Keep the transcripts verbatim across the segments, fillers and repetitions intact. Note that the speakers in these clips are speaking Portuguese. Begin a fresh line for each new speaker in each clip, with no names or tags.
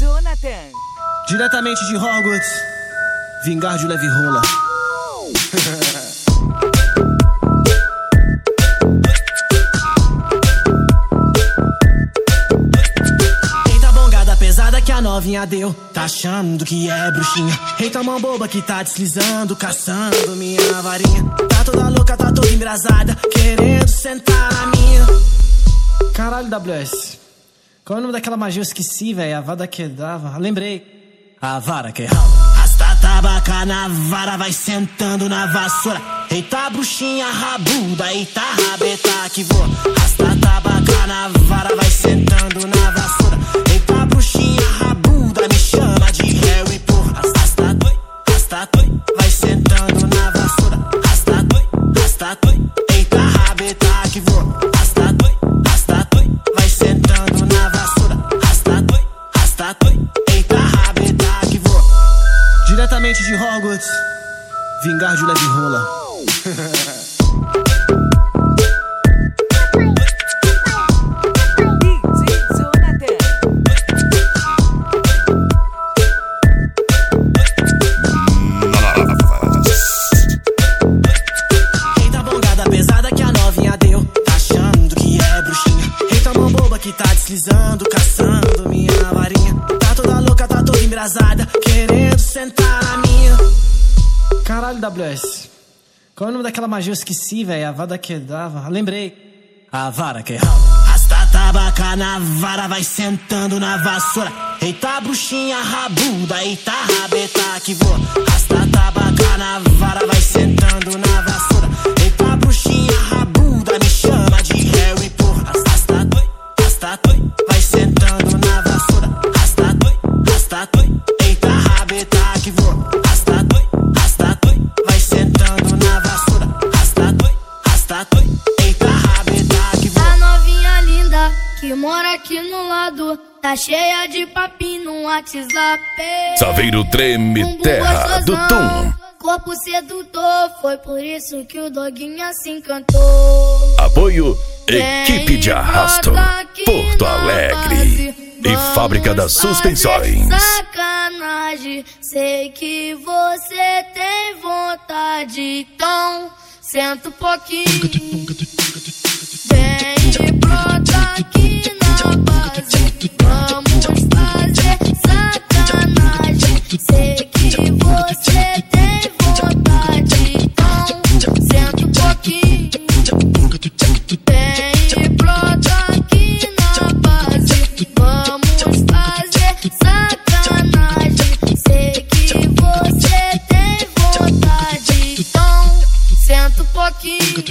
Jonathan.
Diretamente de Hogwarts, vingar de leve rola. Eita bongada pesada que a novinha deu, tá achando que é bruxinha. Eita mão boba que tá deslizando, caçando minha varinha. Tá toda louca, tá toda embrasada, querendo sentar na minha. Caralho, W S, qual é o nome daquela magia? Eu esqueci, velho. A vara que dava. Lembrei. A vara que rala. Rasta tabaca na vara, vai sentando na vassoura. Eita bruxinha rabuda, eita rabeta que voa. Rasta tabaca na vara, vai sentando na vassoura. Eita bruxinha rabuda, me chama de Harry porra. Rasta toi, rasta toi, vai sentando na vassoura. Rasta toi, rasta toi, eita rabeta que voa. Rasta toi, rasta toi, vai sentando na vassoura. Rasta toi, rasta toi, eita rabeta que voa. Diretamente de Hogwarts, vingar de leve rola. Eita bongada pesada que a novinha deu, tá achando que é bruxinha. Eita mão boba que tá deslizando, caçando minha varinha. Tá toda louca, tá toda embrasada, querendo sentar na minha. Caralho, W S, qual é o nome daquela magia? Eu esqueci, velho. A vara que dava. Lembrei. A vara que rala. Rasta tabaca na vara, vai sentando na vassoura. Eita bruxinha rabuda, eita rabeta que voa. Rasta tabaca na vara, vai sentando na vassoura. Eita bruxinha rabuda, me chama de Harry porra. Rasta toi, rasta toi, vai sentando na vassoura. Rasta toi, rasta toi, eita rabeta que voa. Rasta toi, rasta toi, vai sentando na vassoura. Rasta toi, rasta toi, eita rabeta que voa.
A novinha linda que mora aqui no lado, tá cheia de papinho no WhatsApp.
Saveiro Treme
Bumbum
Terra do
gostosão,
Tum.
corpo sedutor, foi por isso que o doguinha se encantou.
Apoio Equipe de Arrasto Porto Alegre e Fábrica das Suspensões.
Sacanagem, sei que você tem vontade, então senta um pouquinho. Vem e brota aqui na base, vamos fazer sacanagem. Sei que você tem vontade, então senta um pouquinho. Vem e brota aqui na base, vamos fazer sacanagem. Sei que você tem vontade, então senta um pouquinho.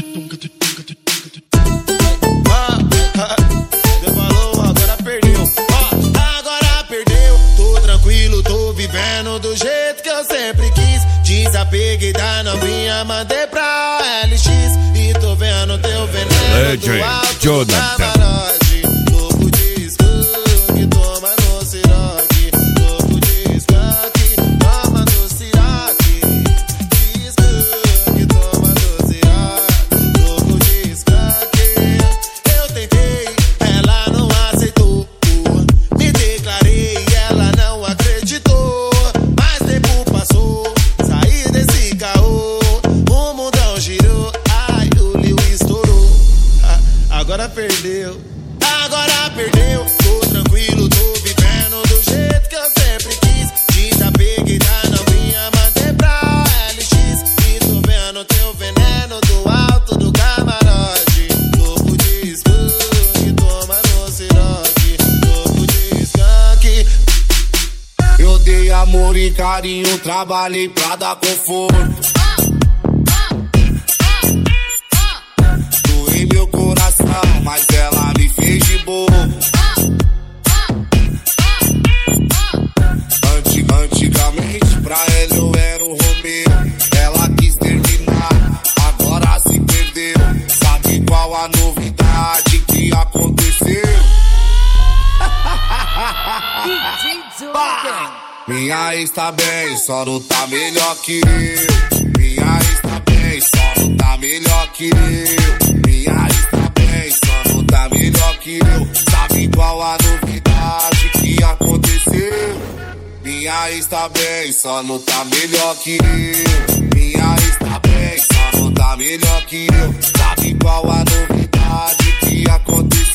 Do jeito que eu sempre quis, desapeguei da novinha, mandei pra L X e tô vendo teu veneno
Legend
do alto
Jonathan.
do camarote. Louco de skunk, toma no siroque. Louco de skunk, toma no siroque. De skunk, toma no siroque. Louco de skunk. Eu tentei, ela não aceitou. Me declarei, ela não acreditou. Agora perdeu, agora perdeu. Tô tranquilo, tô vivendo do jeito que eu sempre quis. Desapeguei da novinha, mandei pra L X e tô vendo teu veneno do alto do camarote. Louco de skunk, toma no siroque. Louco de skunk.
Eu dei amor e carinho, trabalhei pra dar conforto. Doei meu coração, mas ela me fez de bobo. Antig antigamente pra ela eu era o Romeu. Ela quis terminar, agora se perdeu. Sabe qual a novidade que aconteceu? Minha ex tá bem, só não tá melhor que eu. Minha ex tá bem, só não tá melhor que eu. Minha ex tá bem, só não tá melhor que eu. Sabe qual a novidade que aconteceu? Minha ex tá bem, só não tá melhor que eu. Minha ex tá bem, só não tá melhor que eu. Sabe qual a novidade que aconteceu?